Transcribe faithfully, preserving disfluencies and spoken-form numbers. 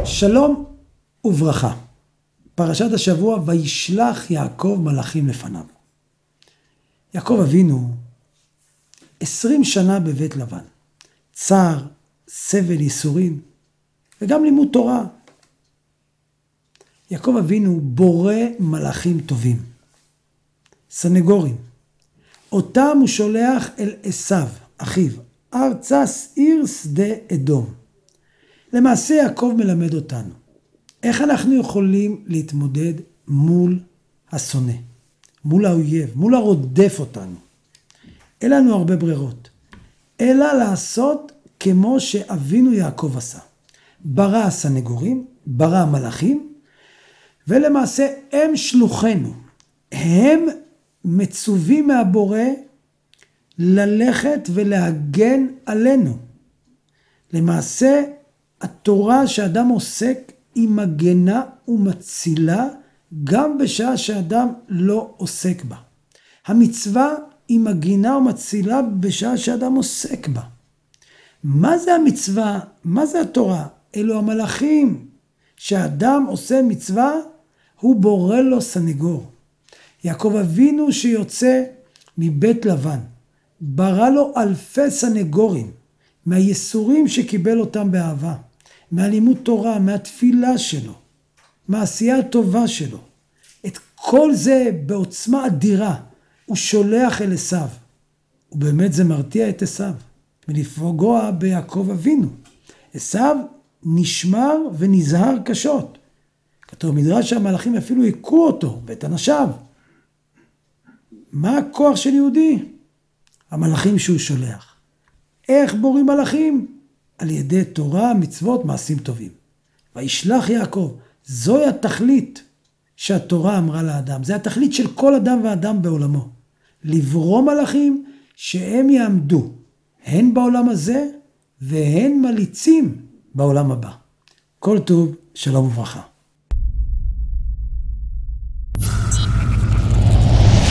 שלום וברכה. פרשת השבוע, וישלח יעקב מלאכים לפניו. יעקב אבינו עשרים שנה בבית לבן. צער, סבל, ייסורים, וגם לימוד תורה. יעקב אבינו בורא מלאכים טובים, סנגורים. אותם הוא שולח אל עשיו, אחיו, ארצה עיר שדה אדום. למעשה יעקב מלמד אותנו איך אנחנו יכולים להתמודד מול השונא, מול האויב, מול הרודף אותנו. אין לנו הרבה ברירות, אלא לעשות כמו שאבינו יעקב עשה. ברא הסנגורים, ברא המלאכים, ולמעשה הם שלוחנו. הם מצווים מהבורא ללכת ולהגן עלינו. למעשה התורה שאדם עוסק היא מגנה ומצילה גם בשעה שאדם לא עוסק בה. המצווה היא מגינה ומצילה בשעה שאדם עוסק בה. מה זה המצווה? מה זה התורה? אלו המלאכים. שאדם עושה מצווה, הוא בורא לו סנגור. יעקב אבינו שיוצא מבית לבן, ברא לו אלפי סנגורים, מהייסורים שקיבל אותם באהבה, מהלימוד תורה, מהתפילה שלו, מהעשייה הטובה שלו. את כל זה בעוצמה אדירה הוא שולח אל עשיו. ובאמת זה מרתיע את עשיו מלפגוע ביעקב אבינו. עשיו נשמר ונזהר קשות. כתוב מדרש שהמלאכים אפילו הכו אותו ואת אנשיו. מה הכוח של יהודי? המלאכים שהוא שולח. איך בוראים מלאכים? על ידי תורה, מצוות, מעשים טובים. וישלח יעקב, זוהי התכלית שהתורה אמרה לאדם. זה התכלית של כל אדם ואדם בעולמו. לברוא מלאכים שהם יעמדו, הן בעולם הזה והן מליצים בעולם הבא. כל טוב, שלום וברכה.